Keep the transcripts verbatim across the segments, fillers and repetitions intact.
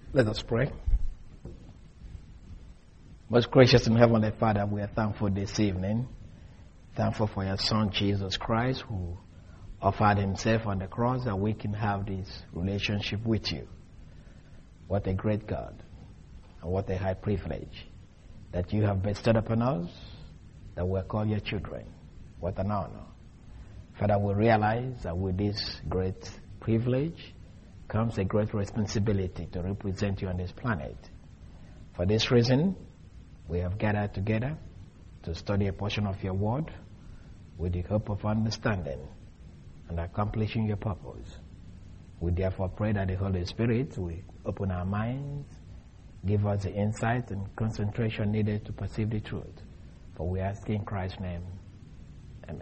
Let us pray. Most gracious and heavenly Father, we are thankful this evening. Thankful for your Son, Jesus Christ, who offered himself on the cross that we can have this relationship with you. What a great God, and what a high privilege that you have bestowed upon us, that we are called your children. What an honor. Father, we realize that with this great privilege comes a great responsibility to represent you on this planet. For this reason, we have gathered together to study a portion of your word with the hope of understanding and accomplishing your purpose. We therefore pray that the Holy Spirit will open our minds, give us the insight and concentration needed to perceive the truth. For we ask in Christ's name. Amen.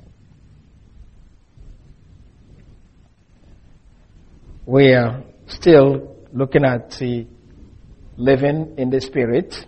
We are still looking at the living in the Spirit.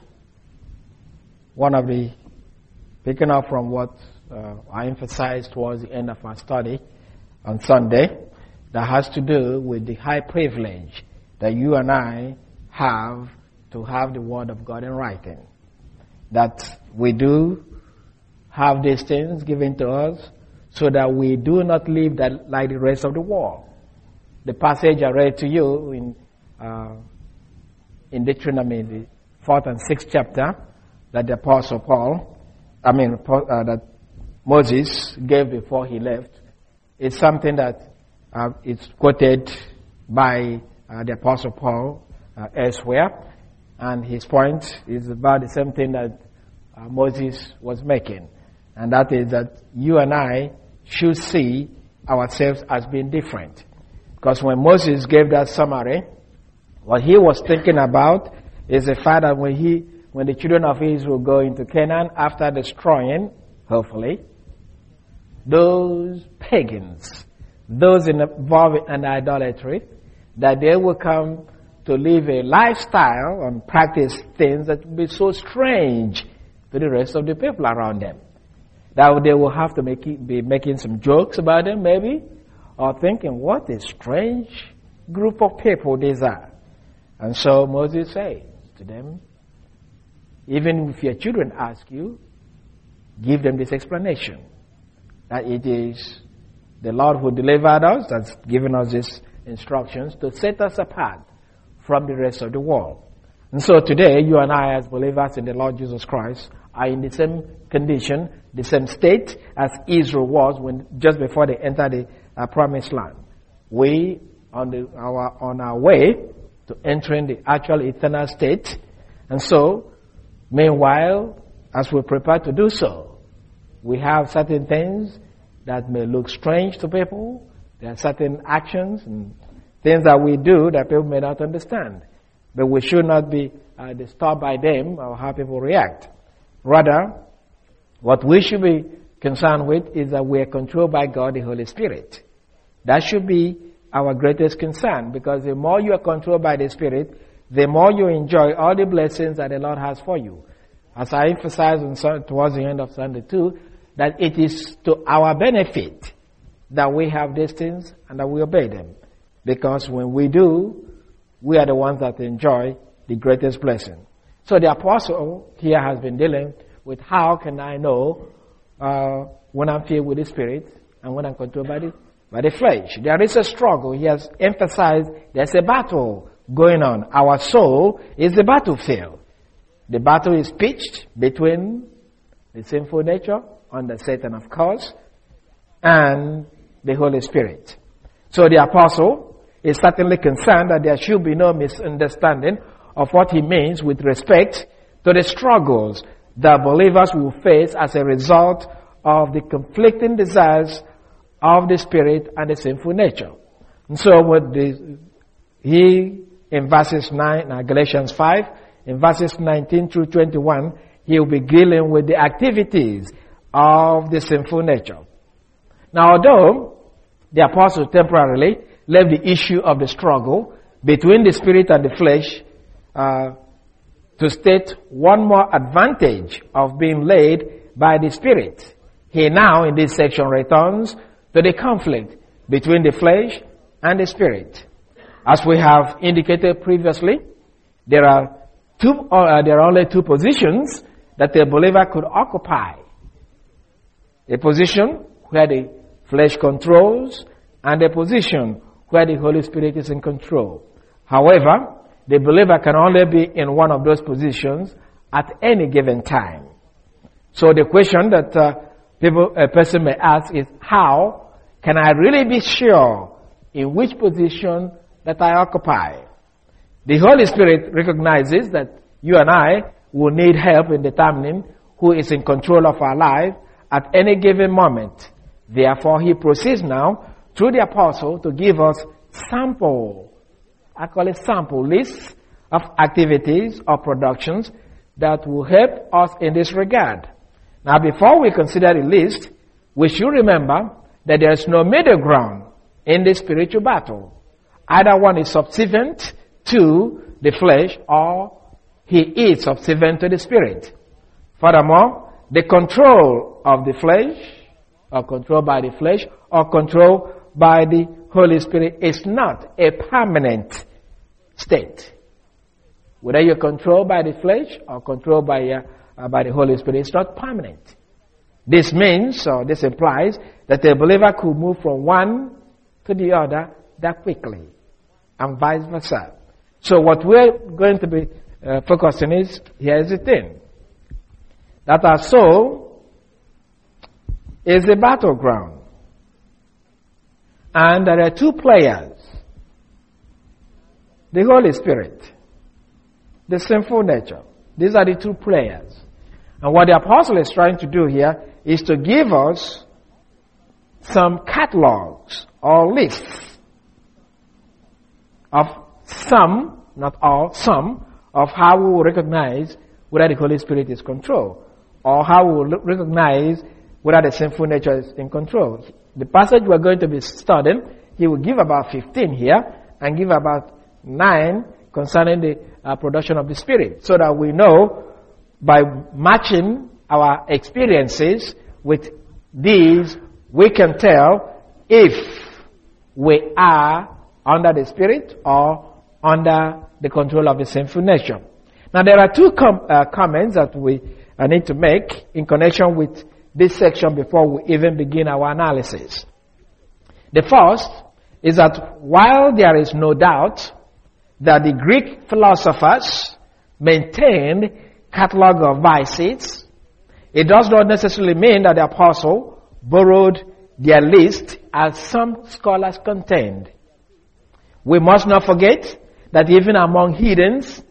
One of the, picking up from what uh, I emphasized towards the end of our study on Sunday, that has to do with the high privilege that you and I have to have the Word of God in writing. That we do have these things given to us so that we do not live that like the rest of the world. The passage I read to you in uh, in Deuteronomy, the fourth and sixth chapter, that the Apostle Paul, I mean, uh, that Moses gave before he left, is something that uh, is quoted by uh, the Apostle Paul uh, elsewhere, and his point is about the same thing that uh, Moses was making, and that is that you and I should see ourselves as being different. Because when Moses gave that summary, what he was thinking about is the fact that when he, when the children of Israel go into Canaan after destroying, hopefully, those pagans, those involved in idolatry, that they will come to live a lifestyle and practice things that will be so strange to the rest of the people around them. That they will have to make it, be making some jokes about them, maybe, or thinking, what a strange group of people these are. And so Moses says to them, even if your children ask you, give them this explanation, that it is the Lord who delivered us, that's given us these instructions to set us apart from the rest of the world. And so today, you and I as believers in the Lord Jesus Christ are in the same condition, the same state as Israel was when just before they entered the uh, promised land. We on the our on our way to entering the actual eternal state, and so meanwhile, as we prepare to do so, we have certain things that may look strange to people. There are certain actions and things that we do that people may not understand, but we should not be uh, disturbed by them or how people react. Rather, what we should be concerned with is that we are controlled by God, the Holy Spirit. That should be our greatest concern, because the more you are controlled by the Spirit, the more you enjoy all the blessings that the Lord has for you. As I emphasized on, towards the end of Sunday too, that it is to our benefit that we have these things and that we obey them. Because when we do, we are the ones that enjoy the greatest blessing. So the apostle here has been dealing with how can I know uh, when I'm filled with the Spirit and when I'm controlled by the, by the flesh. There is a struggle. He has emphasized there's a battle going on. Our soul is the battlefield. The battle is pitched between the sinful nature, under Satan of course, and the Holy Spirit. So the apostle is certainly concerned that there should be no misunderstanding of what he means with respect to the struggles that believers will face as a result of the conflicting desires of the spirit and the sinful nature. And so what the, he, in verses nine, uh, Galatians five, in verses nineteen through twenty-one, he will be dealing with the activities of the sinful nature. Now, although the apostle temporarily left the issue of the struggle between the spirit and the flesh uh, to state one more advantage of being led by the Spirit, he now in this section returns to the conflict between the flesh and the Spirit. As we have indicated previously, there are two, uh, there are only two positions that a believer could occupy. A position where the flesh controls, and a position where the Holy Spirit is in control. However, the believer can only be in one of those positions at any given time. So the question that uh, people, a person may ask is, how can I really be sure in which position that I occupy? The Holy Spirit recognizes that you and I will need help in determining who is in control of our life at any given moment. Therefore, he proceeds now through the apostle to give us sample, I call it sample lists of activities or productions that will help us in this regard. Now, before we consider the list, we should remember that there is no middle ground in the spiritual battle. Either one is subservient to the flesh, or he is subservient to the spirit. Furthermore, the control of the flesh, or control by the flesh, or control by the Holy Spirit is not a permanent state. Whether you're controlled by the flesh or controlled by, uh, uh, by the Holy Spirit, it's not permanent. This means, or this implies, that a believer could move from one to the other that quickly, and vice versa. So what we're going to be uh, focusing is, here's the thing, that our soul is the battleground. And there are two players. The Holy Spirit, the sinful nature. These are the two players. And what the apostle is trying to do here is to give us some catalogs or lists of some, not all, some, of how we will recognize whether the Holy Spirit is control, or how we will recognize whether the sinful nature is in control. The passage we're going to be studying, he will give about fifteen here, and give about nine concerning the uh, production of the Spirit, so that we know by matching our experiences with these, we can tell if we are under the Spirit or under the control of the sinful nature. Now, there are two com- uh, comments that we uh, need to make in connection with this section before we even begin our analysis. The first is that while there is no doubt that the Greek philosophers maintained catalog of vices, it does not necessarily mean that the apostle borrowed their list as some scholars contend. We must not forget that even among heathens,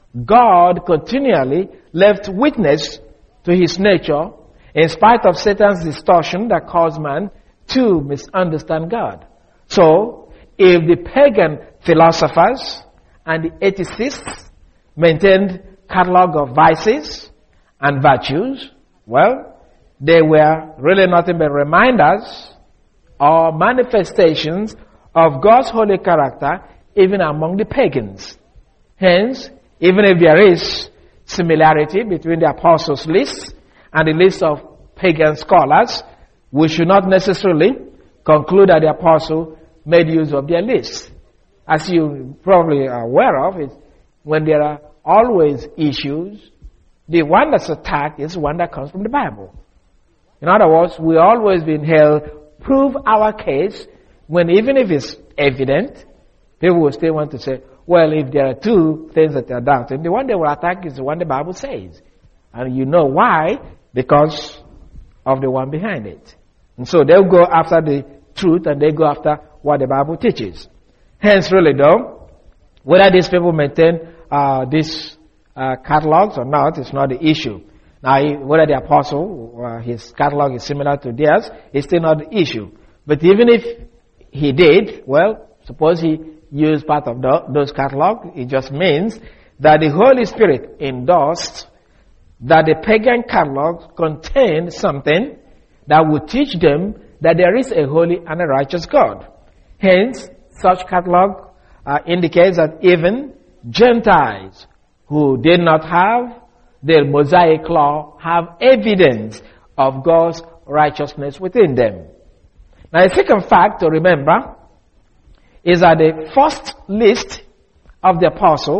God continually left witness to his nature in spite of Satan's distortion that caused man to misunderstand God. So, if the pagan philosophers and the atheists maintained catalog of vices and virtues, well, they were really nothing but reminders or manifestations of God's holy character even among the pagans. Hence, even if there is similarity between the apostles' list and the list of pagan scholars, we should not necessarily conclude that the apostle made use of their list. As you probably are aware of, is when there are always issues, the one that's attacked is one that comes from the Bible. In other words, we always been held, prove our case, when even if it's evident, people will still want to say, well, if there are two things that they are doubting, the one they will attack is the one the Bible says. And you know why? Because of the one behind it. And so they'll go after the truth, and they go after what the Bible teaches. Hence, really though, whether these people maintain uh, these uh, catalogs or not is not the issue. Now, whether the apostle, uh, his catalog is similar to theirs, is still not the issue. But even if he did, well, suppose he used part of the, those catalogs, it just means that the Holy Spirit endorsed that the pagan catalog contained something that would teach them that there is a holy and a righteous God. Hence, such catalog uh, indicates that even Gentiles who did not have the Mosaic law have evidence of God's righteousness within them. Now, a second fact to remember is that the first list of the apostle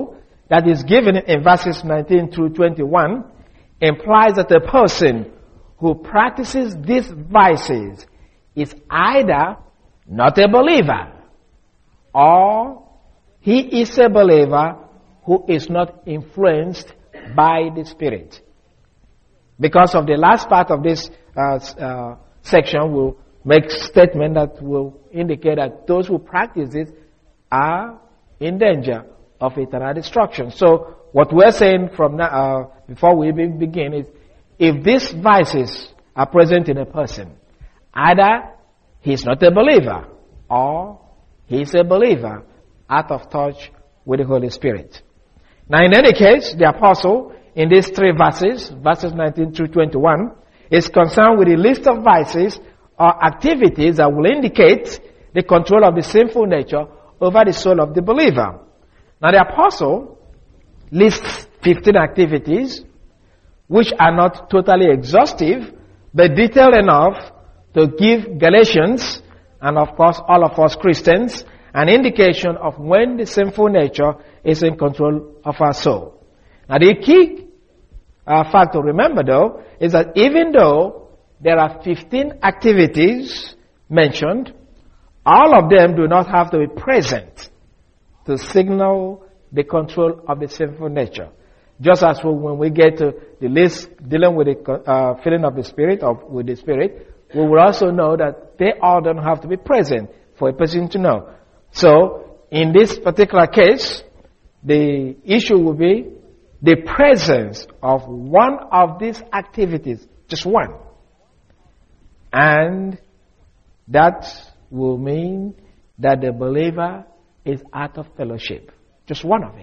that is given in verses nineteen through twenty-one implies that a person who practices these vices is either not a believer or he is a believer who is not influenced by the Spirit. Because of the last part of this uh, uh, section will make statement that will indicate that those who practice it are in danger of eternal destruction. So what we're saying from now, uh, before we begin is, if these vices are present in a person, either he's not a believer or he's a believer out of touch with the Holy Spirit. Now in any case, the apostle in these three verses, verses nineteen through twenty-one, is concerned with a list of vices or activities that will indicate the control of the sinful nature over the soul of the believer. Now the apostle lists fifteen activities which are not totally exhaustive but detailed enough to give Galatians and of course all of us Christians an indication of when the sinful nature is in control of our soul. Now the key uh, fact to remember though is that even though there are fifteen activities mentioned, all of them do not have to be present to signal the control of the sinful nature. Just as when we get to the list dealing with the uh, filling of the Spirit or with the Spirit, we will also know that they all don't have to be present for a person to know. So, in this particular case, the issue will be the presence of one of these activities, just one. And that will mean that the believer is out of fellowship. Just one of it.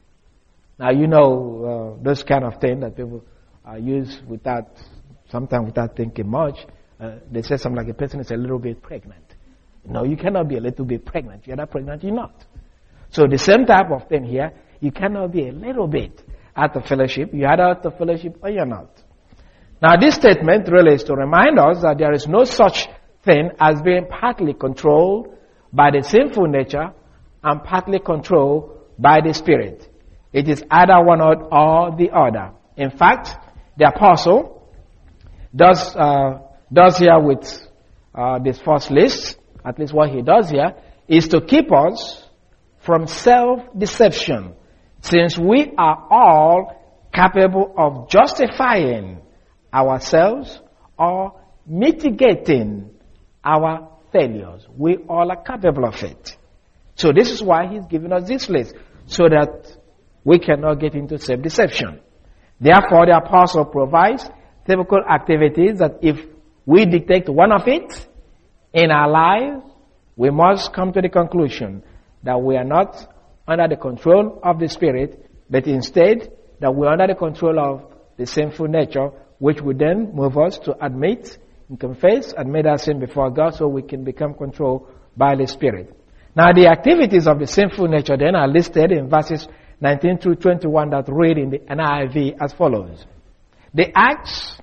Now, you know, uh, those kind of things that people uh, use without, sometimes without thinking much. Uh, they say something like a person is a little bit pregnant. No, you cannot be a little bit pregnant. You're not pregnant, you're not. So the same type of thing here, you cannot be a little bit out of fellowship. You're either out of fellowship or you're not. Now, this statement really is to remind us that there is no such thing as being partly controlled by the sinful nature and partly controlled by the Spirit. It is either one or the other. In fact, the apostle does uh, does here with uh, this first list, at least what he does here, is to keep us from self-deception, since we are all capable of justifying ourselves or mitigating our failures. We all are capable of it. So this is why he's given us this list, so that we cannot get into self-deception. Therefore, the apostle provides typical activities that if we detect one of it in our lives, we must come to the conclusion that we are not under the control of the Spirit, but instead that we are under the control of the sinful nature, which would then move us to admit and confess, admit our sin before God, so we can become controlled by the Spirit. Now, the activities of the sinful nature then are listed in verses nineteen through twenty-one that read in the N I V as follows. The acts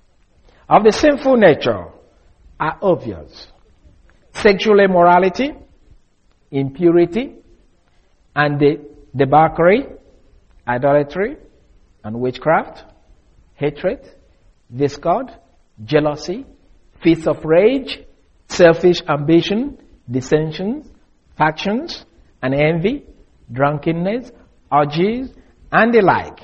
of the sinful nature are obvious. Sexual immorality, impurity, and the debauchery, idolatry, and witchcraft, hatred, discord, jealousy, fits of rage, selfish ambition, dissensions, factions, and envy, drunkenness, orgies, and the like.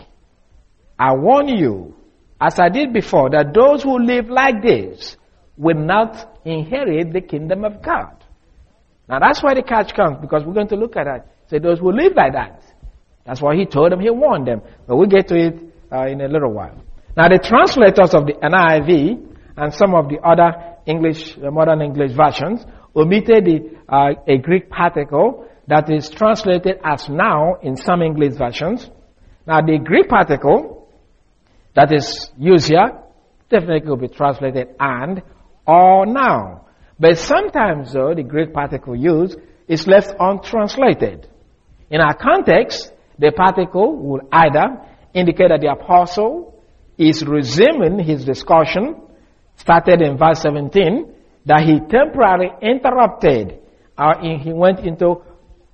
I warn you, as I did before, that those who live like this will not inherit the kingdom of God. Now that's why the catch comes, because we're going to look at that. Say those who live like that. That's why he told them, he warned them. But we'll get to it uh, in a little while. Now the translators of the N I V and some of the other English, uh, modern English versions omitted the, uh, a Greek particle that is translated as now in some English versions. Now the Greek particle that is used here definitely will be translated and or now. But sometimes though the Greek particle used is left untranslated. In our context, the particle will either indicate that the apostle is resuming his discussion started in verse seventeen, that he temporarily interrupted or he went into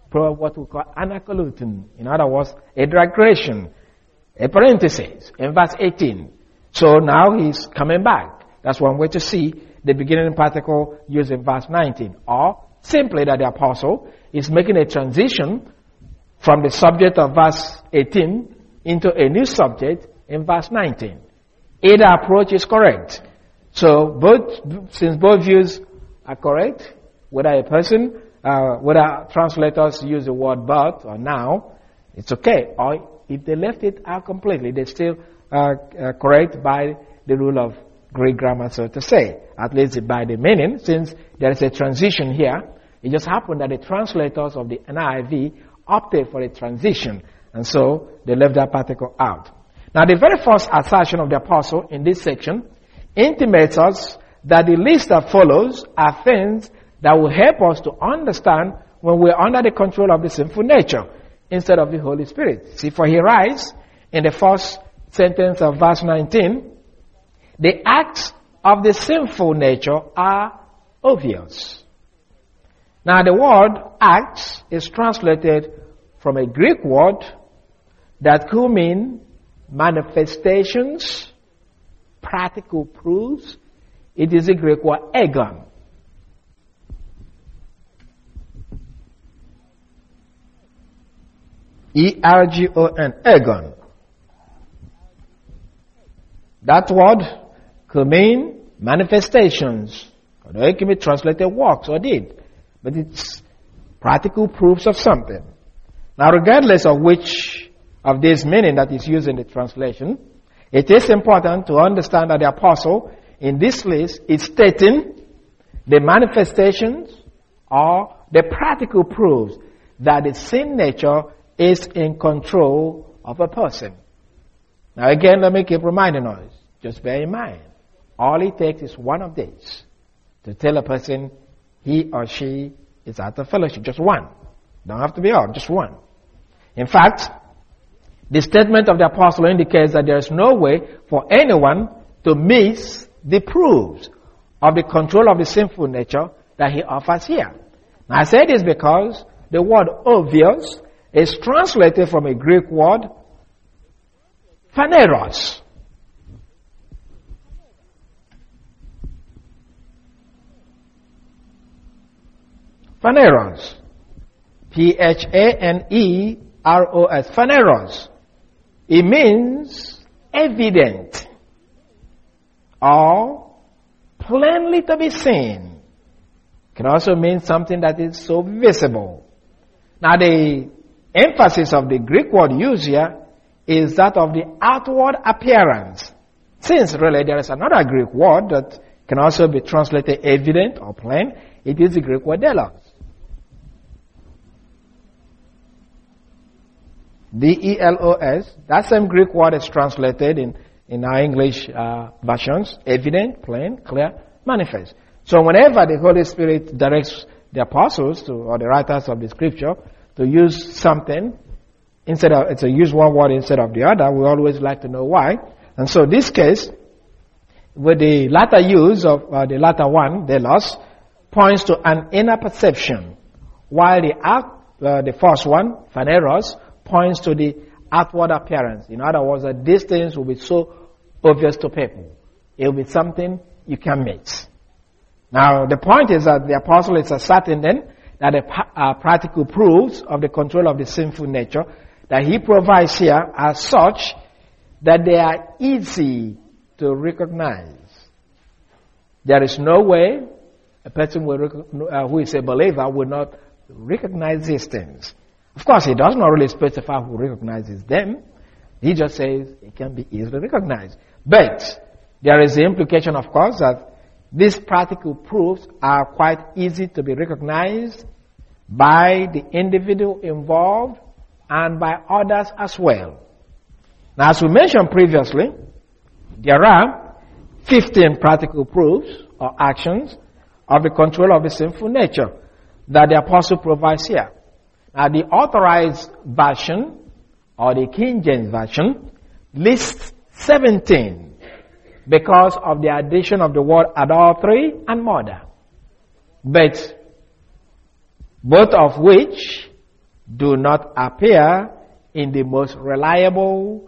what we call anacolutin. In other words, a digression, a parenthesis in verse eighteen. So now he's coming back. That's one way to see the beginning particle used in verse nineteen. Or simply that the apostle is making a transition from the subject of verse eighteen into a new subject in verse nineteen. Either approach is correct. So both, since both views are correct, whether a person, uh, whether translators use the word but or now, it's okay. Or if they left it out completely, they're still uh, uh, correct by the rule of Greek grammar, so to say. At least by the meaning, since there is a transition here. It just happened that the translators of the N I V opted for a transition, and so they left that particle out. Now, the very first assertion of the apostle in this section intimates us that the list that follows are things that will help us to understand when we're under the control of the sinful nature instead of the Holy Spirit. See, for he writes in the first sentence of verse nineteen, the acts of the sinful nature are obvious. Now, the word acts is translated from a Greek word that could mean manifestations, practical proofs. It is a Greek word ergon. E R G O N, ergon. That word could mean manifestations, or it can be translated works or deed, but it's practical proofs of something. Now, regardless of which of this meaning that is used in the translation, it is important to understand that the apostle in this list is stating the manifestations or the practical proofs that the sin nature is in control of a person. Now again, let me keep reminding us, just bear in mind, all it takes is one of these to tell a person he or she is out of fellowship. Just one. Don't have to be all, just one. In fact, the statement of the apostle indicates that there is no way for anyone to miss the proofs of the control of the sinful nature that he offers here. Now I say this because the word obvious is translated from a Greek word phaneros. Phaneros. P H A N E R O S. Phaneros. It means evident or plainly to be seen. It can also mean something that is so visible. Now the emphasis of the Greek word used here is that of the outward appearance. Since really there is another Greek word that can also be translated evident or plain, it is the Greek word delos. D E L O S, that same Greek word is translated in, in our English uh, versions, evident, plain, clear, manifest. So whenever the Holy Spirit directs the apostles to, or the writers of the scripture to use something, instead of, to use one word instead of the other, we always like to know why. And so this case, with the latter use of uh, the latter one, delos, points to an inner perception, while the, out, uh, the first one, phaneros, points to the outward appearance. In other words, that these things will be so obvious to people. It will be something you can miss. Now, the point is that the apostle is asserting then that the uh, practical proofs of the control of the sinful nature that he provides here are such that they are easy to recognize. There is no way a person will rec- uh, who is a believer will not recognize these things. Of course, he does not really specify who recognizes them. He just says it can be easily recognized. But there is the implication, of course, that these practical proofs are quite easy to be recognized by the individual involved and by others as well. Now, as we mentioned previously, there are fifteen practical proofs or actions of the control of the sinful nature that the apostle provides here. Now, the authorized version, or the King James Version, lists seventeen because of the addition of the word adultery and murder. But both of which do not appear in the most reliable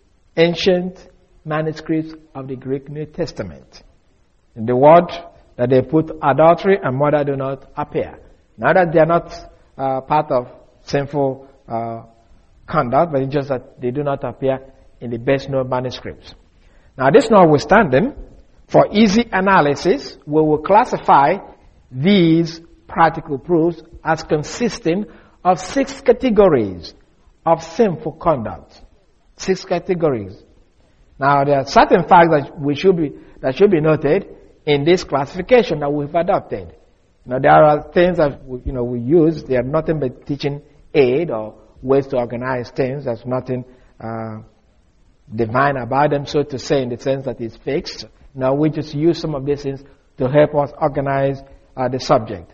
ancient manuscripts of the Greek New Testament. In the word that they put adultery and murder do not appear. Not that they are not uh, part of sinful uh, conduct, but it's just that they do not appear in the best known manuscripts. Now, this notwithstanding, for easy analysis, we will classify these practical proofs as consisting of six categories of sinful conduct. Six categories. Now, there are certain facts that we should be that should be noted in this classification that we've adopted. Now, there are things that we, you know we use. They are nothing but teaching aid or ways to organize things. There's nothing uh, divine about them, so to say, in the sense that it's fixed. Now, we just use some of these things to help us organize uh, the subject.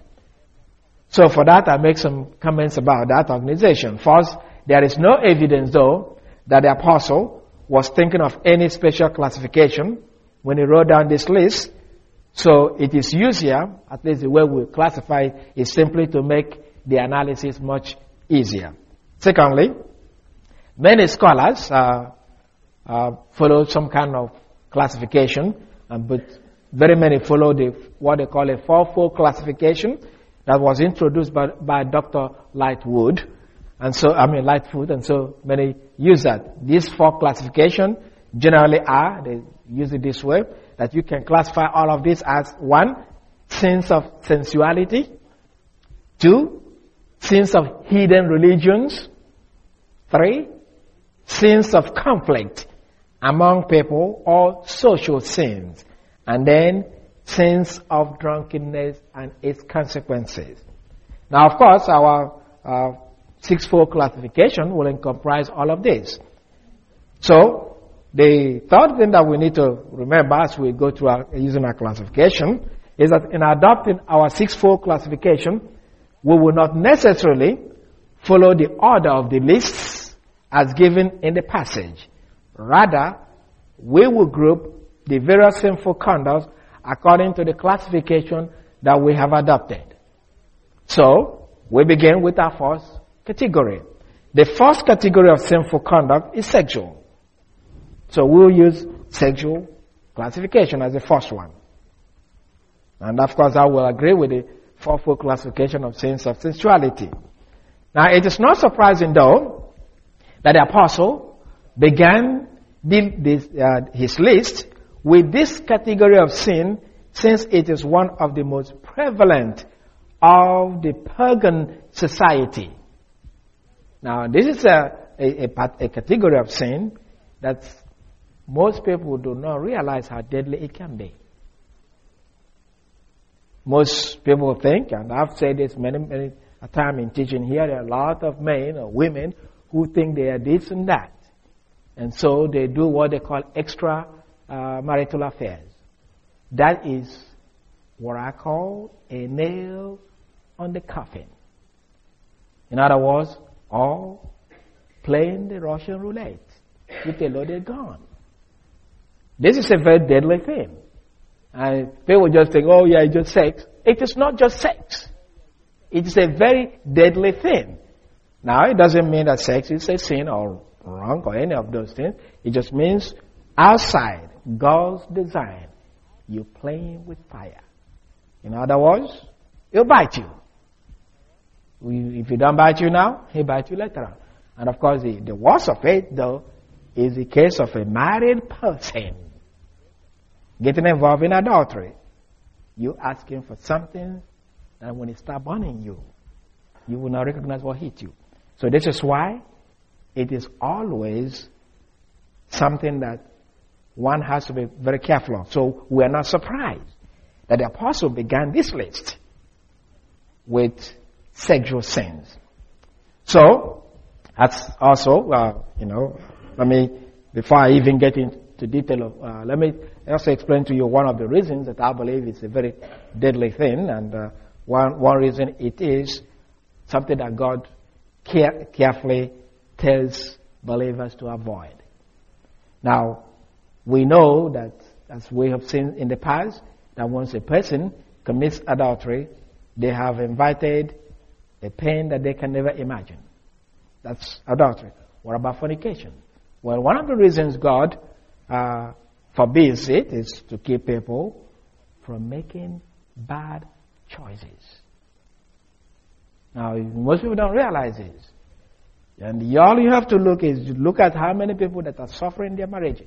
So, for that, I make some comments about that organization. First, there is no evidence, though, that the apostle was thinking of any special classification when he wrote down this list. So it is used here, at least the way we classify it, is simply to make the analysis much easier. Secondly, many scholars uh, uh, follow some kind of classification, and but very many follow the what they call a four-fold classification that was introduced by, by Doctor Lightwood. And so, I mean, Lightfoot, and so many use that. These four classifications generally are, they use it this way, that you can classify all of this as one, sins of sensuality, two, sins of hidden religions, three, sins of conflict among people or social sins, and then sins of drunkenness and its consequences. Now, of course, our uh, six-fold classification will comprise all of this. So, the third thing that we need to remember as we go through our, using our classification is that in adopting our six-fold classification, we will not necessarily follow the order of the lists as given in the passage. Rather, we will group the various sinful conducts according to the classification that we have adopted. So, we begin with our first category. The first category of sinful conduct is sexual. So we'll use sexual classification as the first one. And of course I will agree with the fourfold classification of sins of sensuality. Now it is not surprising though that the apostle began the, this, uh, his list with this category of sin, since it is one of the most prevalent of the pagan society. Now, this is a, a, a, a category of sin that most people do not realize how deadly it can be. Most people think, and I've said this many, many a time in teaching here, there are a lot of men or women who think they are this and that. And so they do what they call extra uh, marital affairs. That is what I call a nail on the coffin. In other words, or playing the Russian roulette with a loaded gun. This is a very deadly thing. And people just think, oh yeah, it's just sex. It is not just sex. It is a very deadly thing. Now, it doesn't mean that sex is a sin or wrong or any of those things. It just means outside God's design, you're playing with fire. In other words, it'll bite you. If he don't bite you now, he'll bite you later on. And of course, the, the worst of it, though, is the case of a married person getting involved in adultery. You asking for something, and when it starts burning you, you will not recognize what hit you. So this is why it is always something that one has to be very careful of. So we are not surprised that the apostle began this list with sexual sins. So, that's also, uh, you know, let me, before I even get into detail of, uh, let me also explain to you one of the reasons that I believe it's a very deadly thing, and uh, one, one reason it is something that God care, carefully tells believers to avoid. Now, we know that, as we have seen in the past, that once a person commits adultery, they have invited a pain that they can never imagine. That's adultery. What about fornication? Well, one of the reasons God uh, forbids it is to keep people from making bad choices. Now, most people don't realize this. And all you have to look is look at how many people that are suffering their marriages.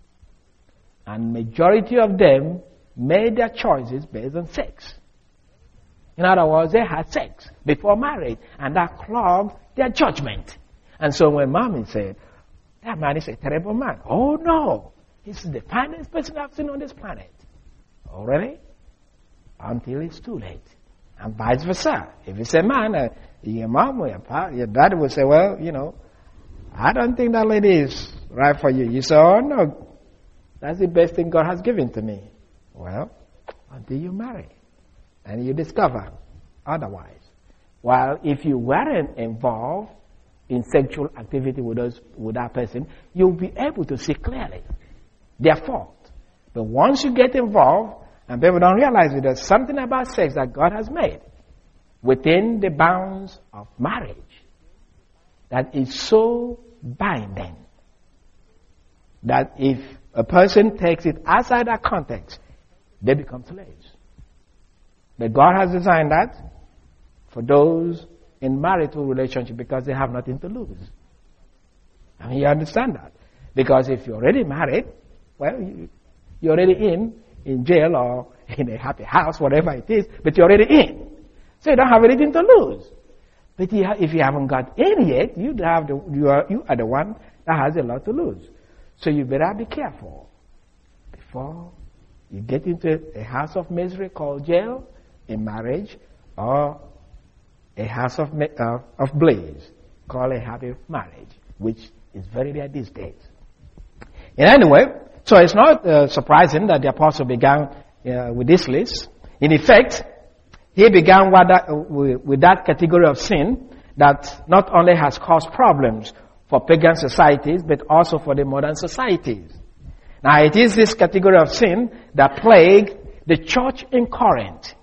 And majority of them made their choices based on sex. In other words, they had sex before marriage, and that clogged their judgment. And so when mommy said, that man is a terrible man. Oh no, he's the finest person I've seen on this planet. Oh really? Until it's too late. And vice versa. If it's a man, uh, your mom or your, pa, your dad will say, well, you know, I don't think that lady is right for you. You say, oh no, that's the best thing God has given to me. Well, until you marry and you discover otherwise. While if you weren't involved in sexual activity with those, with that person, you'll be able to see clearly their fault. But once you get involved, and people don't realize it, there's something about sex that God has made within the bounds of marriage that is so binding that if a person takes it outside that context, they become slaves. But God has designed that for those in marital relationship because they have nothing to lose. I mean, you understand that. Because if you're already married, well, you, you're already in, in jail or in a happy house, whatever it is, but you're already in. So you don't have anything to lose. But you ha- if you haven't got in yet, you have the, you, are, you are the one that has a lot to lose. So you better be careful before you get into a house of misery called jail, in marriage, or a house of uh, of blaze called a happy marriage, which is very rare these days. And anyway, so it's not uh, surprising that the apostle began uh, with this list. In effect, he began with that, uh, with that category of sin that not only has caused problems for pagan societies, but also for the modern societies. Now, it is this category of sin that plagued the church in Corinth.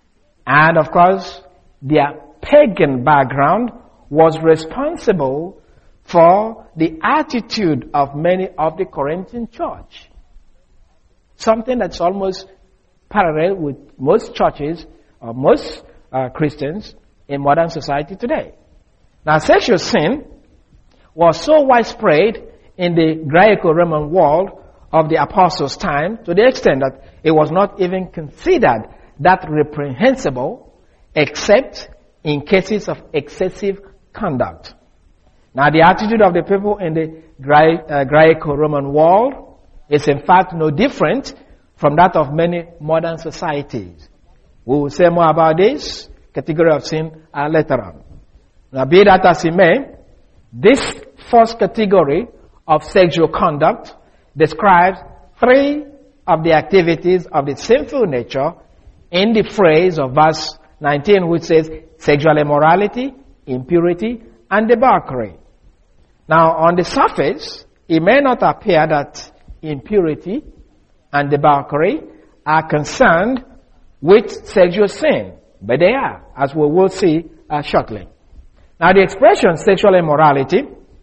And of course, their pagan background was responsible for the attitude of many of the Corinthian church. Something that's almost parallel with most churches or most uh, Christians in modern society today. Now, sexual sin was so widespread in the Greco-Roman world of the apostles' time to the extent that it was not even considered that reprehensible except in cases of excessive conduct. Now, the attitude of the people in the Greco-Roman world is in fact no different from that of many modern societies. We will say more about this category of sin uh, later on. Now, be that as it may, this first category of sexual conduct describes three of the activities of the sinful nature in the phrase of verse nineteen, which says sexual immorality, impurity, and debauchery. Now, on the surface, it may not appear that impurity and debauchery are concerned with sexual sin, but they are, as we will see uh, shortly. Now, the expression sexual immorality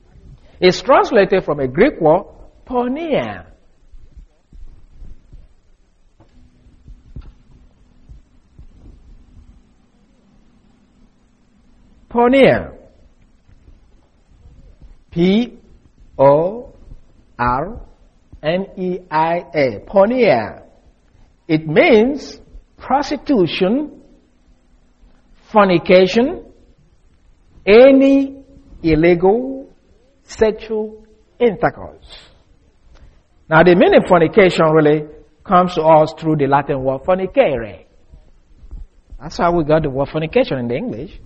is translated from a Greek word, porneia. Porneia. P O R N E I A. Porneia. It means prostitution, fornication, any illegal sexual intercourse. Now, the meaning fornication really comes to us through the Latin word fornicare. That's how we got the word fornication in the English.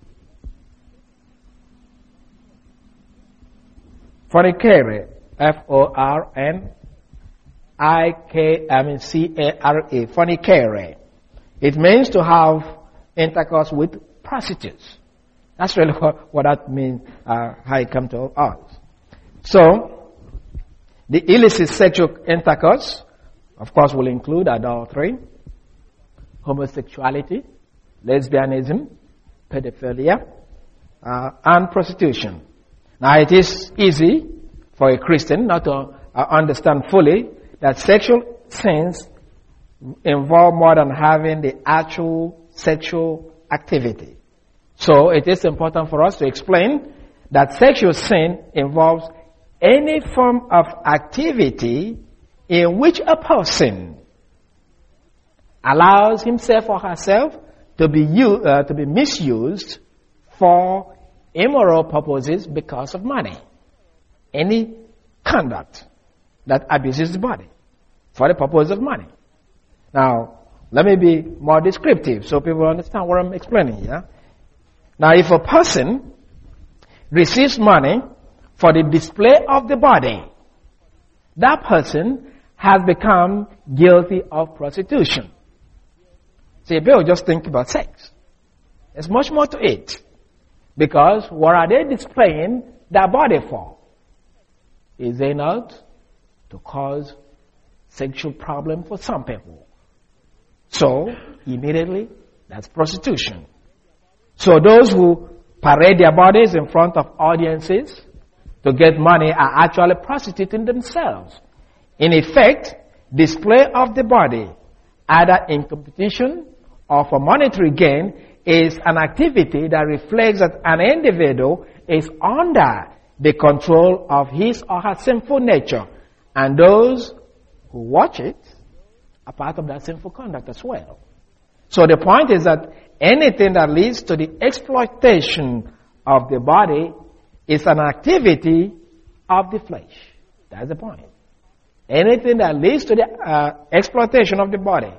Fornicare, F O R N I K, I mean C A R E, fornicare. It means to have intercourse with prostitutes. That's really what, what that means, uh, how it comes to us. So, the illicit sexual intercourse, of course, will include adultery, homosexuality, lesbianism, pedophilia, uh, and prostitution. Now, it is easy for a Christian not to uh, understand fully that sexual sins involve more than having the actual sexual activity. So, it is important for us to explain that sexual sin involves any form of activity in which a person allows himself or herself to be u- uh, to be misused for immoral purposes because of money. Any conduct that abuses the body for the purpose of money. Now, let me be more descriptive so people understand what I'm explaining here. Now, if a person receives money for the display of the body, that person has become guilty of prostitution. See, people just think about sex. There's much more to it. Because what are they displaying their body for? Is they not to cause sexual problem for some people? So, immediately, that's prostitution. So those who parade their bodies in front of audiences to get money are actually prostituting themselves. In effect, display of the body, either in competition or for monetary gain, is an activity that reflects that an individual is under the control of his or her sinful nature. And those who watch it are part of that sinful conduct as well. So the point is that anything that leads to the exploitation of the body is an activity of the flesh. That's the point. Anything that leads to the uh, exploitation of the body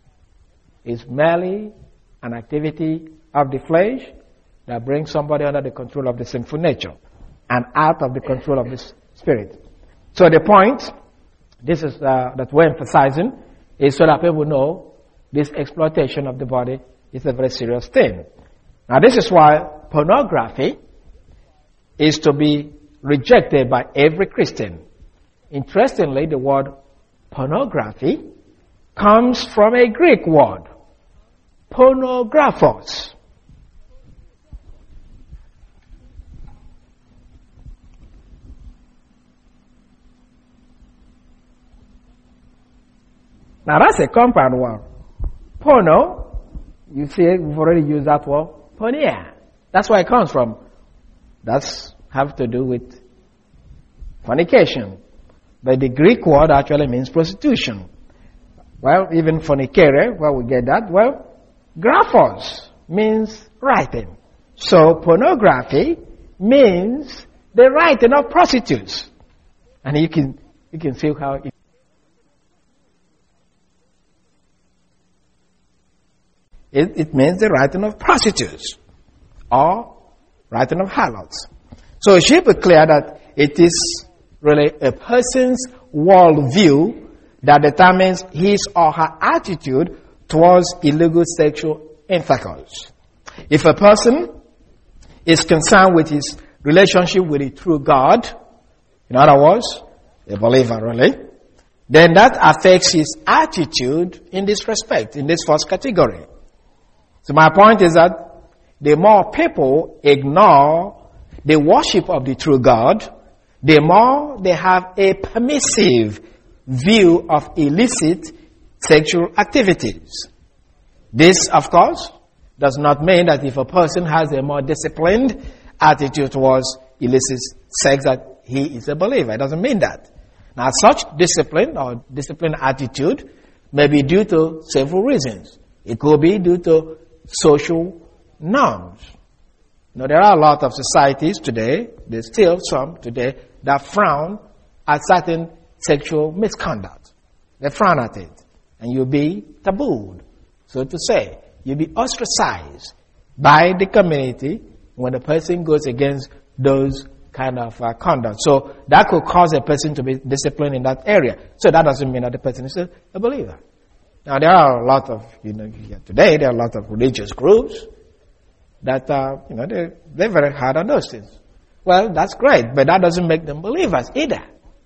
is merely an activity of the flesh that brings somebody under the control of the sinful nature and out of the control of the spirit. So the point, this is uh, that we're emphasizing, is so that people know this exploitation of the body is a very serious thing. Now, this is why pornography is to be rejected by every Christian. Interestingly, the word pornography comes from a Greek word, pornographos. Now, that's a compound word. Porno, you see, we've already used that word, porneia. That's where it comes from. That's have to do with fornication. But the Greek word actually means prostitution. Well, even fornicare, where we get that? Well, graphos means writing. So pornography means the writing of prostitutes. And you can you can see how it It, it means the writing of prostitutes or writing of harlots. So it should be clear that it is really a person's worldview that determines his or her attitude towards illegal sexual intercourse. If a person is concerned with his relationship with the true God, in other words, a believer really, then that affects his attitude in this respect, in this first category. So my point is that the more people ignore the worship of the true God, the more they have a permissive view of illicit sexual activities. This, of course, does not mean that if a person has a more disciplined attitude towards illicit sex that he is a believer. It doesn't mean that. Now, such discipline or disciplined attitude may be due to several reasons. It could be due to social norms. You know, there are a lot of societies today, there's still some today, that frown at certain sexual misconduct. They frown at it. And you'll be tabooed, so to say. You'll be ostracized by the community when a person goes against those kind of uh, conduct. So that could cause a person to be disciplined in that area. So that doesn't mean that the person is a, a believer. Now, there are a lot of, you know, today there are a lot of religious groups that, uh, you know, they, they're very hard on those things. Well, that's great, but that doesn't make them believers either.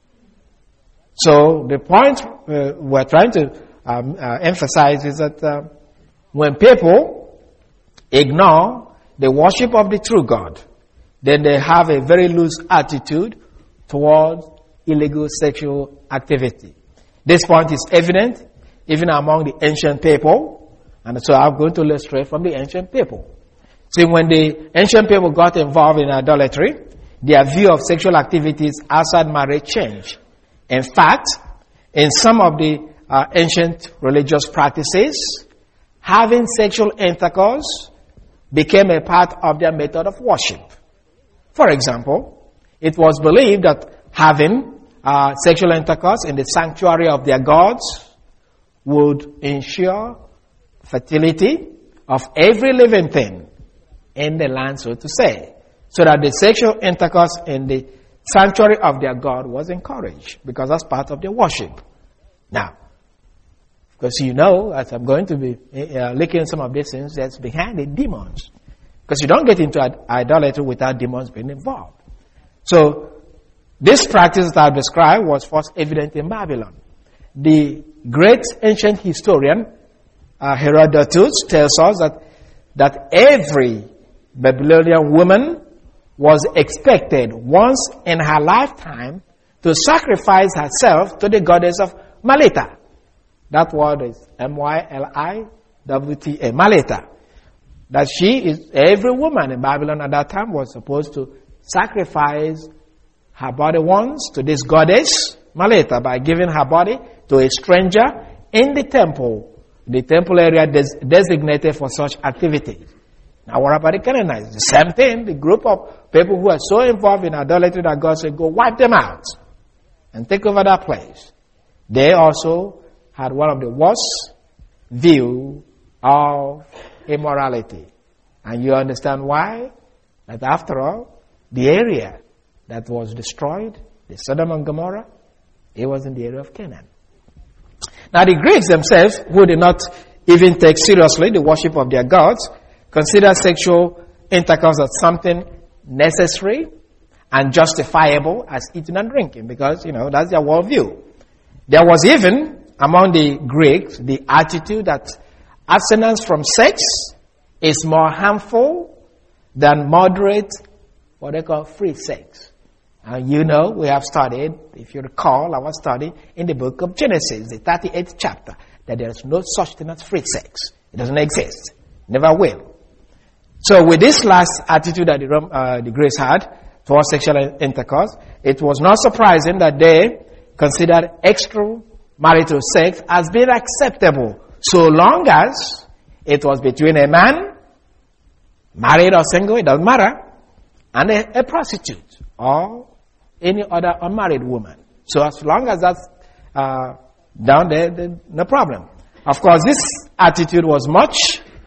So the point uh, we're trying to um, uh, emphasize is that uh, when people ignore the worship of the true God, then they have a very loose attitude towards illegal sexual activity. This point is evident even among the ancient people, and so I'm going to illustrate from the ancient people. See, when the ancient people got involved in idolatry, their view of sexual activities outside marriage changed. In fact, in some of the uh, ancient religious practices, having sexual intercourse became a part of their method of worship. For example, it was believed that having uh, sexual intercourse in the sanctuary of their gods would ensure fertility of every living thing in the land, so to say, so that the sexual intercourse in the sanctuary of their god was encouraged, because that's part of their worship. Now, because you know, as I'm going to be uh, looking at some of these things, that's behind the demons. Because you don't get into idolatry without demons being involved. So, this practice that I've described was first evident in Babylon. The great ancient historian, uh, Herodotus, tells us that, that every Babylonian woman was expected once in her lifetime to sacrifice herself to the goddess of Malita. That word is M Y L I W T A, Malita. That she is, every woman in Babylon at that time was supposed to sacrifice her body once to this goddess, Malita, by giving her body to a stranger in the temple, the temple area des- designated for such activities. Now what about the Canaanites? The same thing, the group of people who are so involved in idolatry that God said, go wipe them out and take over that place. They also had one of the worst view of immorality. And you understand why? That after all, the area that was destroyed, the Sodom and Gomorrah, it was in the area of Canaan. Now the Greeks themselves, who did not even take seriously the worship of their gods, considered sexual intercourse as something necessary and justifiable as eating and drinking, because, you know, that's their worldview. There was even among the Greeks the attitude that abstinence from sex is more harmful than moderate, what they call free sex. And you know, we have studied, if you recall, our study in the book of Genesis, the thirty-eighth chapter, that there is no such thing as free sex. It doesn't exist. Never will. So with this last attitude that the, uh, the Greeks had towards sexual intercourse, it was not surprising that they considered extramarital sex as being acceptable, so long as it was between a man, married or single, it doesn't matter, and a, a prostitute or any other unmarried woman. So as long as that's uh, down there, then no problem. Of course, this attitude was much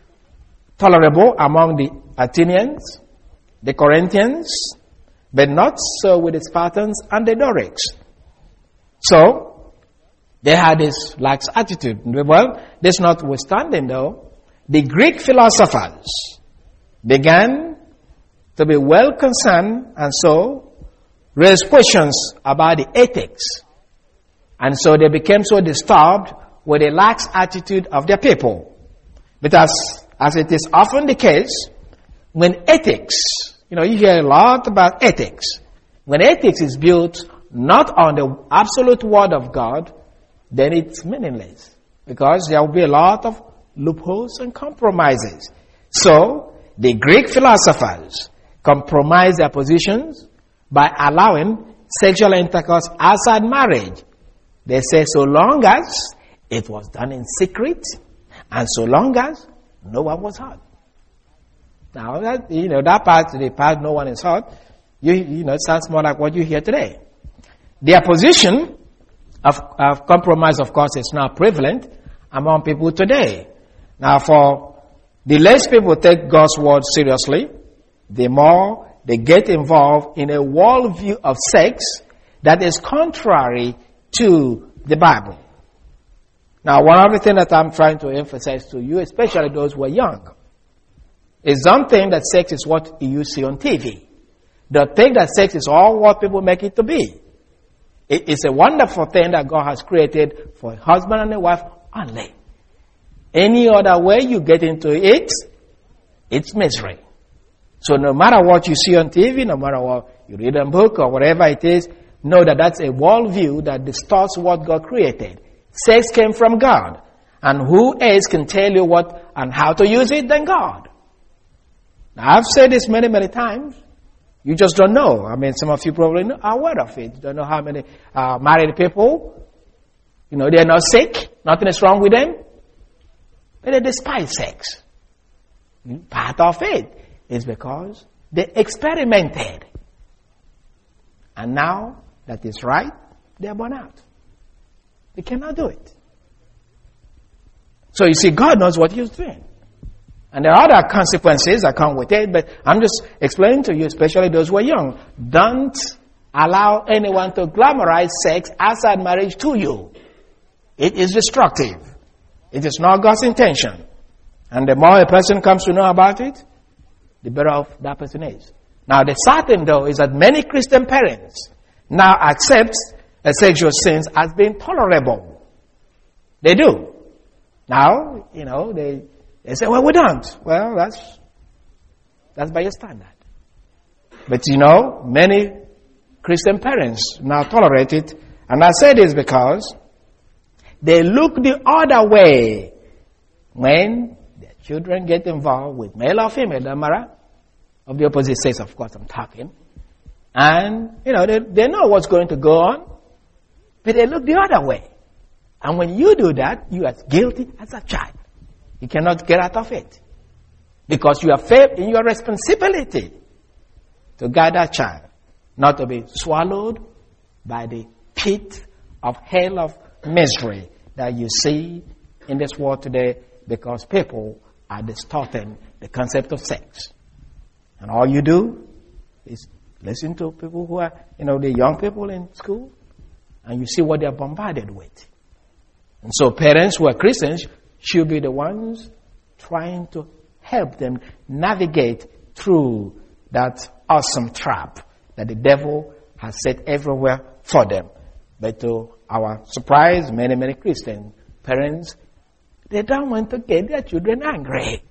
tolerable among the Athenians, the Corinthians, but not so with the Spartans and the Dorics. So, they had this lax attitude. Well, this notwithstanding though, the Greek philosophers began to be well concerned and so raised questions about the ethics. And so they became so disturbed with the lax attitude of their people. But as, as it is often the case, when ethics, you know, you hear a lot about ethics. When ethics is built not on the absolute word of God, then it's meaningless, because there will be a lot of loopholes and compromises. So, the Greek philosophers compromised their positions by allowing sexual intercourse outside marriage. They say so long as it was done in secret, and so long as no one was hurt. Now, that, you know, that part, the part no one is hurt, you, you know, it sounds more like what you hear today. Their position of, of compromise, of course, is now prevalent among people today. Now, for the less people take God's word seriously, the more they get involved in a worldview of sex that is contrary to the Bible. Now, one of the things that I'm trying to emphasize to you, especially those who are young, is don't think that sex is what you see on T V. Don't think that sex is all what people make it to be. It is a wonderful thing that God has created for a husband and a wife only. Any other way you get into it, it's misery. So no matter what you see on T V, no matter what you read in a book or whatever it is, know that that's a worldview that distorts what God created. Sex came from God. And who else can tell you what and how to use it than God? Now, I've said this many, many times. You just don't know. I mean, some of you probably know, are aware of it. You don't know how many uh, married people, you know, they're not sick. Nothing is wrong with them. But they despise sex. Part of it is because they experimented. And now that is right, they are born out. They cannot do it. So you see, God knows what He's doing. And there are other consequences that come with it, but I'm just explaining to you, especially those who are young. Don't allow anyone to glamorize sex outside marriage to you. It is destructive. It is not God's intention. And the more a person comes to know about it, the better off that person is. Now, the sad thing, though, is that many Christian parents now accept a sexual sins as being tolerable. They do. Now, you know, they, they say, well, we don't. Well, that's, that's by your standard. But, you know, many Christian parents now tolerate it. And I say this because they look the other way when their children get involved with male or female, no matter of the opposite sex, of course, I'm talking. And, you know, they, they know what's going to go on, but they look the other way. And when you do that, you are guilty as a child. You cannot get out of it. Because you have failed in your responsibility to guide that child, not to be swallowed by the pit of hell of misery that you see in this world today, because people are distorting the concept of sex. And all you do is listen to people who are, you know, the young people in school, and you see what they're bombarded with. And so parents who are Christians should be the ones trying to help them navigate through that awesome trap that the devil has set everywhere for them. But to our surprise, many, many Christian parents, they don't want to get their children angry.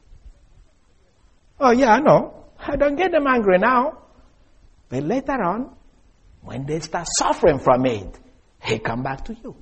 Oh yeah, I know. I don't get them angry now. But later on, when they start suffering from it, they come back to you.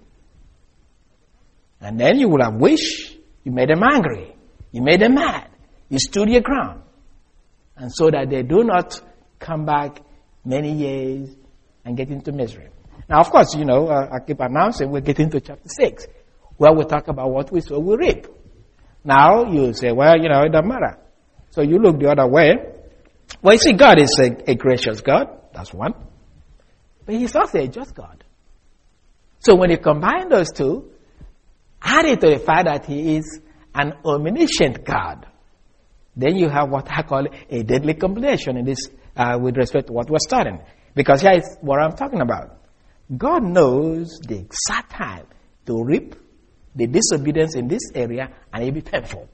And then you will have wished you made them angry. You made them mad. You stood your ground. And so that they do not come back many years and get into misery. Now, of course, you know, uh, I keep announcing we're getting to chapter six, where we talk about what we sow, we reap. Now, you say, well, you know, it doesn't matter. So you look the other way. Well, you see, God is a, a gracious God. That's one. But He's also a just God. So when you combine those two, add it to the fact that He is an omniscient God, then you have what I call a deadly combination in this, uh, with respect to what we're studying. Because here is what I'm talking about. God knows the exact time to reap the disobedience in this area, and it'll be painful.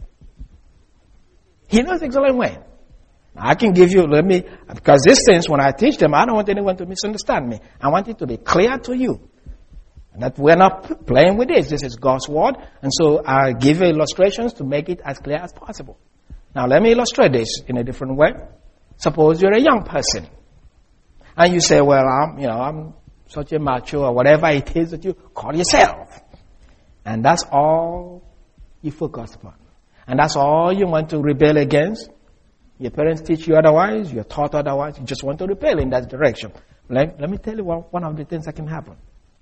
He knows exactly when. Now, I can give you, let me, because these things, when I teach them, I don't want anyone to misunderstand me. I want it to be clear to you. And that we're not playing with this. This is God's word. And so I give you illustrations to make it as clear as possible. Now let me illustrate this in a different way. Suppose you're a young person. And you say, well, I'm, you know, I'm such a macho or whatever it is that you call yourself. And that's all you focus upon. And that's all you want to rebel against. Your parents teach you otherwise. You're taught otherwise. You just want to rebel in that direction. Let, let me tell you one, one of the things that can happen.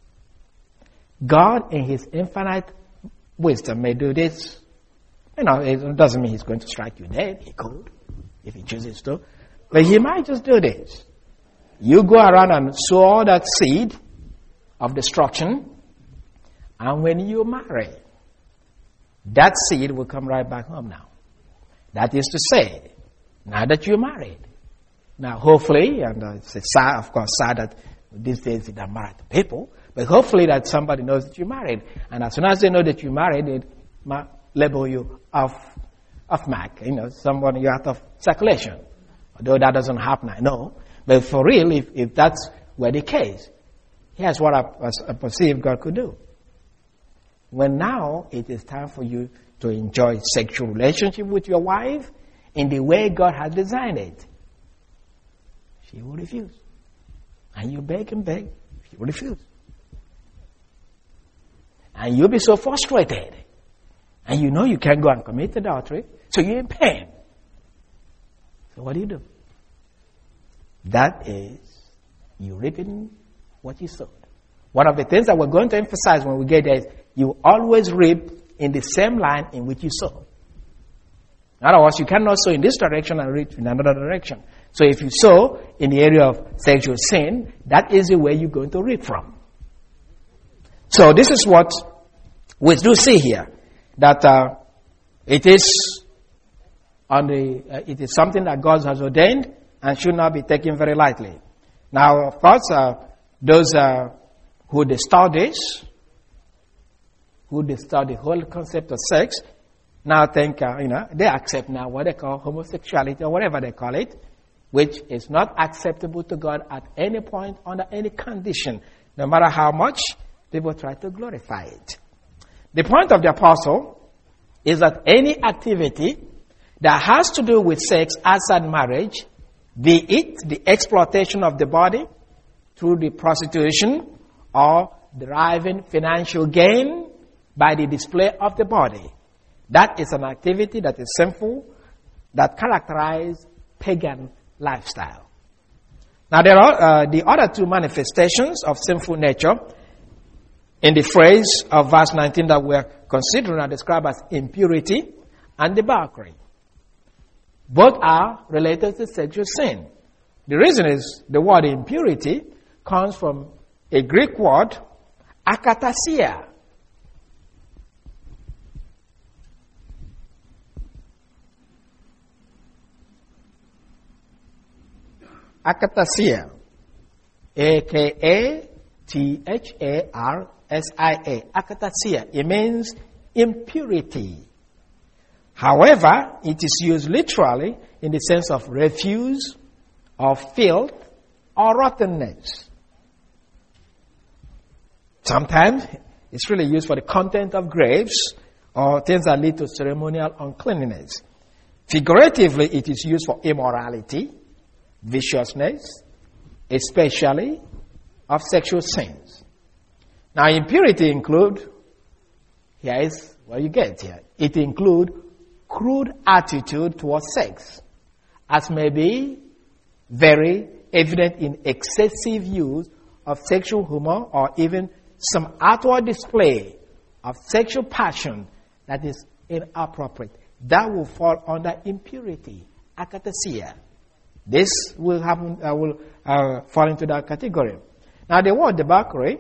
God, in His infinite wisdom, may do this. You know, it doesn't mean He's going to strike you dead. He could, if He chooses to. But He might just do this. You go around and sow all that seed of destruction, and when you marry, that seed will come right back home now. That is to say, now that you're married. Now, hopefully, and uh, it's sad, of course, sad that these days they don't marry people, but hopefully that somebody knows that you're married. And as soon as they know that you're married, they ma- label you off, off mark. You know, someone you're out of circulation. Although that doesn't happen, I know. But for real, if, if that's were the case, here's what I, I perceive God could do. When now it is time for you to enjoy sexual relationship with your wife in the way God has designed it, she will refuse. And you beg and beg, she will refuse. And you'll be so frustrated. And you know you can't go and commit adultery, so you're in pain. So what do you do? That is, you reaping what you sowed. One of the things that we're going to emphasize when we get there is you always reap in the same line in which you sow. In other words, you cannot sow in this direction and reap in another direction. So if you sow in the area of sexual sin, that is the way you're going to reap from. So this is what we do see here, that uh, it is on the uh, it is something that God has ordained and should not be taken very lightly. Now, of course, uh, those uh, who distort this, who distort the whole concept of sex, now think, uh, you know, they accept now what they call homosexuality or whatever they call it, which is not acceptable to God at any point under any condition, no matter how much people try to glorify it. The point of the apostle is that any activity that has to do with sex outside marriage, be it the exploitation of the body through the prostitution or deriving financial gain by the display of the body, that is an activity that is sinful, that characterizes pagan lifestyle. Now there are uh, the other two manifestations of sinful nature in the phrase of verse nineteen that we're considering are described as impurity and debauchery. Both are related to sexual sin. The reason is the word impurity comes from a Greek word, akatasia. Akatasia. A K A T H A R S I A. Akatasia. It means impurity. However, it is used literally in the sense of refuse, or filth, or rottenness. Sometimes it's really used for the content of graves or things that lead to ceremonial uncleanness. Figuratively, it is used for immorality, viciousness, especially of sexual sins. Now, impurity include, here is what you get here. It include crude attitude towards sex, as may be very evident in excessive use of sexual humor or even some outward display of sexual passion that is inappropriate. That will fall under impurity, akatasia. This will happen, uh, will uh, fall into that category. Now, the word debauchery,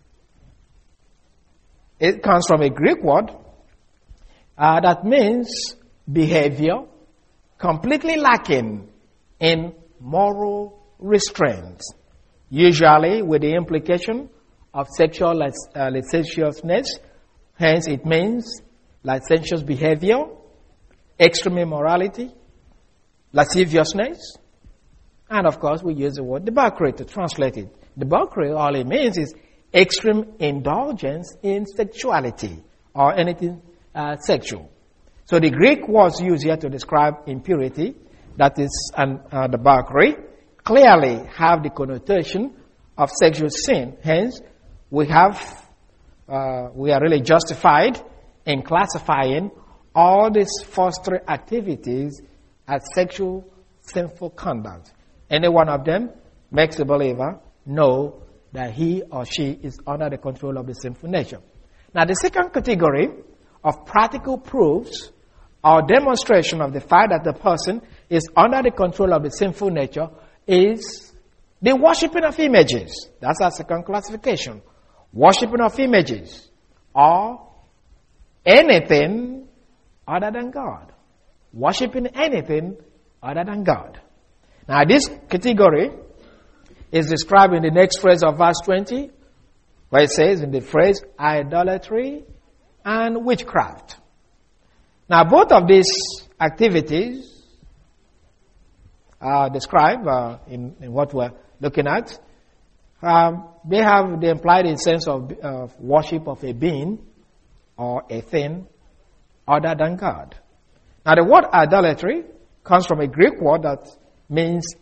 it comes from a Greek word uh, that means behavior completely lacking in moral restraint, usually with the implication of sexual uh, licentiousness. Hence, it means licentious behavior, extreme immorality, lasciviousness, and of course, we use the word debauchery to translate it. Debauchery, all it means is extreme indulgence in sexuality or anything uh, sexual. So the Greek words used here to describe impurity, that is an, uh, debauchery, clearly have the connotation of sexual sin. Hence, we have, uh, we are really justified in classifying all these fostering activities as sexual sinful conduct. Any one of them makes a believer know that he or she is under the control of the sinful nature. Now, the second category of practical proofs or demonstration of the fact that the person is under the control of the sinful nature is the worshiping of images. That's our second classification. Worshiping of images or anything other than God. Worshiping anything other than God. Now, this category is described in the next phrase of verse twenty, where it says in the phrase idolatry and witchcraft. Now, both of these activities are described uh, in, in what we're looking at. Um, they have the implied sense of uh, worship of a being or a thing other than God. Now, the word idolatry comes from a Greek word that means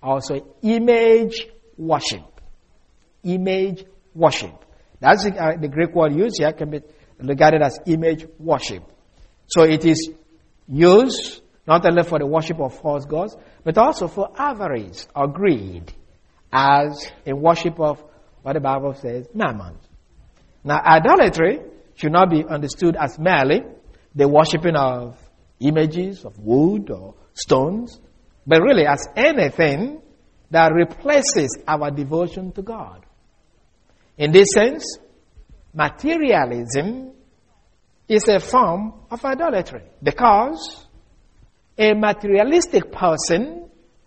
also image worship. Image worship. That's the, uh, the Greek word used here can be regarded as image worship. So it is used not only for the worship of false gods, but also for avarice or greed, as in worship of what the Bible says, mammon. Now, idolatry should not be understood as merely the worshiping of images of wood or stones, but really as anything that replaces our devotion to God. In this sense, materialism is a form of idolatry, because a materialistic person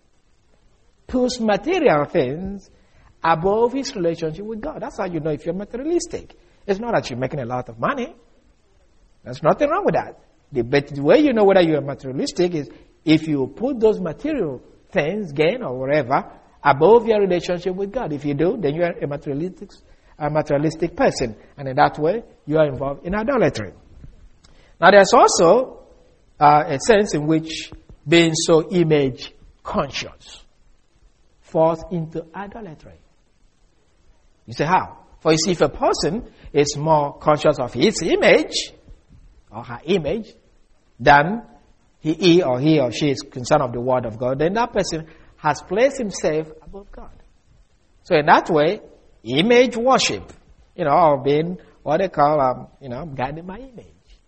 puts material things above his relationship with God. That's how you know if you're materialistic. It's not that you're making a lot of money. There's nothing wrong with that. The, but the way you know whether you're materialistic is if you put those material things, gain or whatever, above your relationship with God. If you do, then you are a materialistic, a materialistic person. And in that way, you are involved in idolatry. Now, there's also uh, a sense in which being so image conscious falls into idolatry. You say, how? For you see, if a person is more conscious of his image or her image than he or he or she is concerned of the word of God, then that person has placed himself above God. So in that way, image worship, you know, or being what they call, um, you know, guiding my image.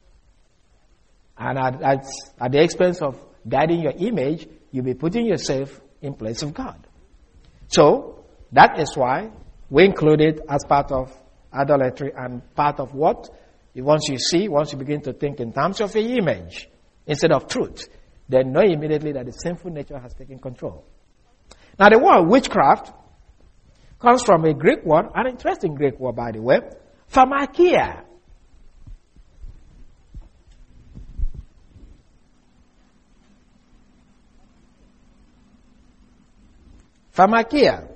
And at, at, at the expense of guiding your image, you'll be putting yourself in place of God. So that is why we include it as part of idolatry and part of what, once you see, once you begin to think in terms of your image instead of truth, then know immediately that the sinful nature has taken control. Now the word witchcraft comes from a Greek word, an interesting Greek word by the way, pharmakia. Pharmakia.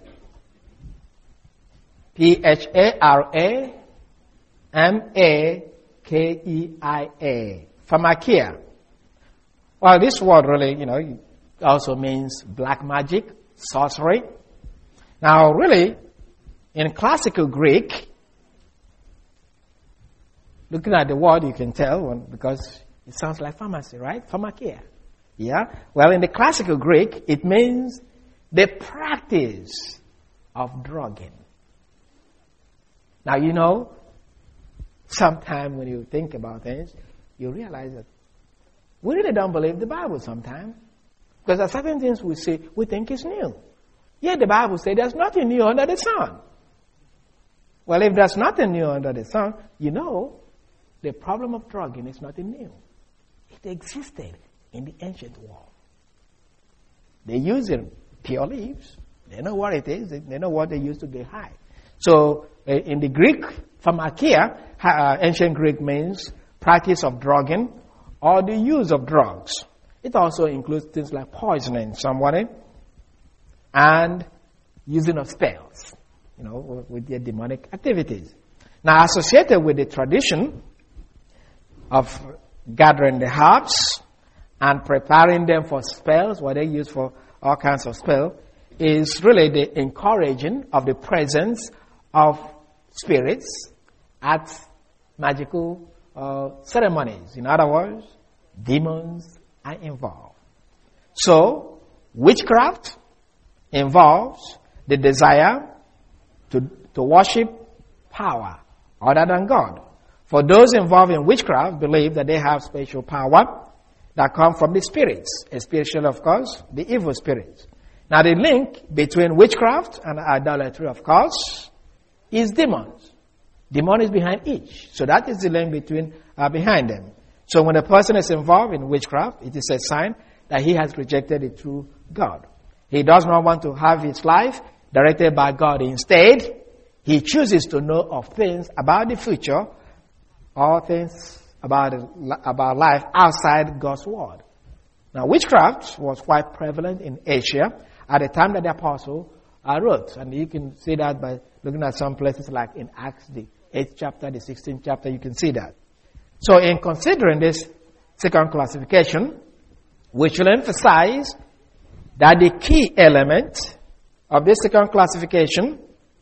P H A R A M A K E I A. Pharmakia. Well, this word really, you know, also means black magic, sorcery. Now, really, in classical Greek, looking at the word, you can tell, because it sounds like pharmacy, right? Pharmakia. Yeah? Well, in the classical Greek, it means the practice of drugging. Now, you know, sometimes when you think about things, you realize that we really don't believe the Bible sometimes. Because there are certain things we say, we think is new. Yet the Bible says there's nothing new under the sun. Well, if there's nothing new under the sun, you know, the problem of drugging is nothing new. It existed in the ancient world. They use it, pure leaves. They know what it is. They know what they use to get high. So, uh, in the Greek, pharmakia, uh, ancient Greek means practice of drugging or the use of drugs. It also includes things like poisoning somebody and using of spells, you know, with their demonic activities. Now, associated with the tradition of gathering the herbs and preparing them for spells, what they use for all kinds of spells, is really the encouraging of the presence of spirits at magical uh, ceremonies. In other words, demons are involved. So, witchcraft involves the desire to, to worship power other than God. For those involved in witchcraft believe that they have special power that come from the spirits, especially, of course, the evil spirits. Now, the link between witchcraft and idolatry, of course, is demons. Demon is behind each. So that is the link between uh, behind them. So when a person is involved in witchcraft, it is a sign that he has rejected the true God. He does not want to have his life directed by God. Instead, he chooses to know of things about the future or things about, about life outside God's word. Now, witchcraft was quite prevalent in Asia at the time that the apostle uh, wrote. And you can see that by looking at some places like in Acts, the eighth chapter, the sixteenth chapter, you can see that. So in considering this second classification, we should emphasize that the key element of this second classification,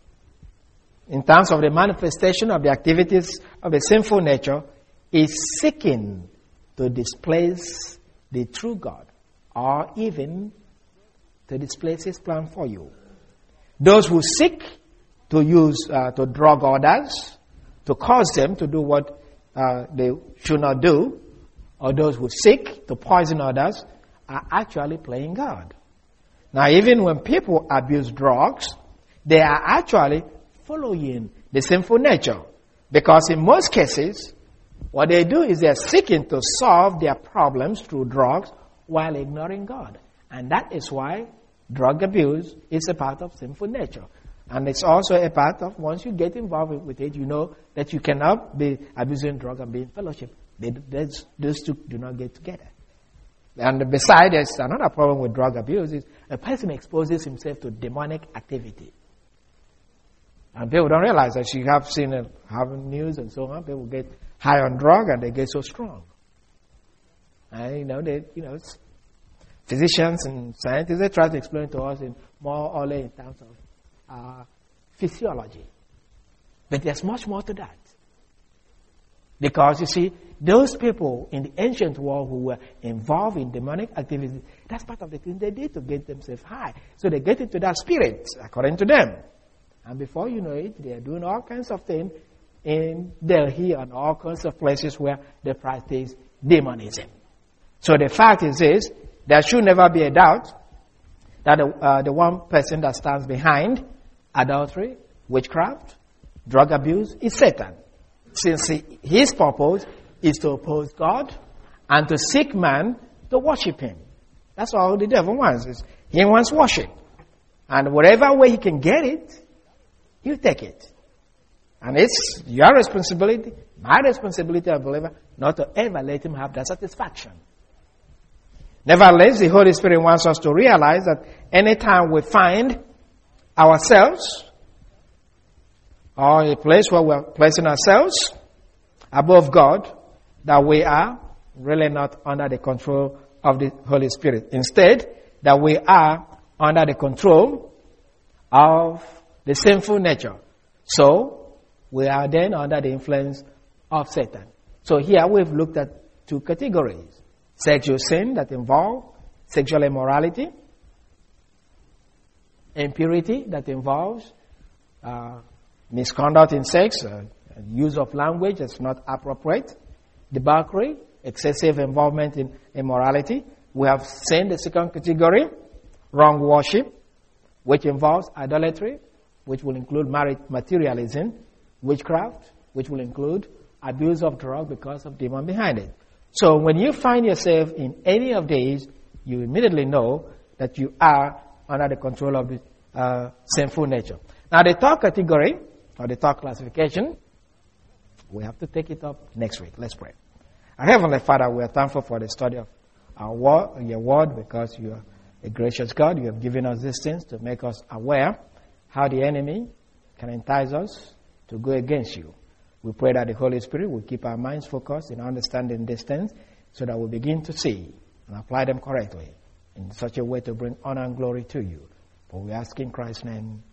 in terms of the manifestation of the activities of the sinful nature, is seeking to displace the true God, or even to displace His plan for you. Those who seek to use, uh, to drug others, to cause them to do what uh, they should not do, or those who seek to poison others, are actually playing God. Now, even when people abuse drugs, they are actually following the sinful nature. Because in most cases, what they do is they're seeking to solve their problems through drugs while ignoring God. And that is why drug abuse is a part of sinful nature. And it's also a part of, once you get involved with it, you know that you cannot be abusing drug and be in fellowship. They, those two do not get together. And besides, there's another problem with drug abuse is a person exposes himself to demonic activity. And people don't realize that. You have seen it, have news and so on. People get high on drug and they get so strong. And you know, they, you know, physicians and scientists, they try to explain to us in more or less in terms of uh, physiology. But there's much more to that. Because you see, those people in the ancient world who were involved in demonic activities, that's part of the thing they did to get themselves high. So they get into that spirit, according to them. And before you know it, they are doing all kinds of things in Delhi and all kinds of places where they practice demonism. So the fact is this, there should never be a doubt that the, uh, the one person that stands behind adultery, witchcraft, drug abuse is Satan. Since he, his purpose is to oppose God and to seek man to worship him. That's all the devil wants. Is he wants worship. And whatever way he can get it, he'll take it. And it's your responsibility, my responsibility as a believer, not to ever let him have that satisfaction. Nevertheless, the Holy Spirit wants us to realize that anytime we find ourselves or a place where we're placing ourselves above God, that we are really not under the control of the Holy Spirit. Instead, that we are under the control of the sinful nature. So, we are then under the influence of Satan. So here we've looked at two categories. Sexual sin that involve sexual immorality. Impurity that involves uh, misconduct in sex, uh, use of language that's not appropriate. Debauchery, excessive involvement in immorality. We have seen the second category, wrong worship, which involves idolatry, which will include materialism, witchcraft, which will include abuse of drug because of demon behind it. So when you find yourself in any of these, you immediately know that you are under the control of the uh, sinful nature. Now the third category, or the third classification, we have to take it up next week. Let's pray. Our Heavenly Father, we are thankful for the study of our word, your word, because you are a gracious God. You have given us these things to make us aware how the enemy can entice us to go against you. We pray that the Holy Spirit will keep our minds focused in understanding these things so that we begin to see and apply them correctly in such a way to bring honor and glory to you. For we ask in Christ's name,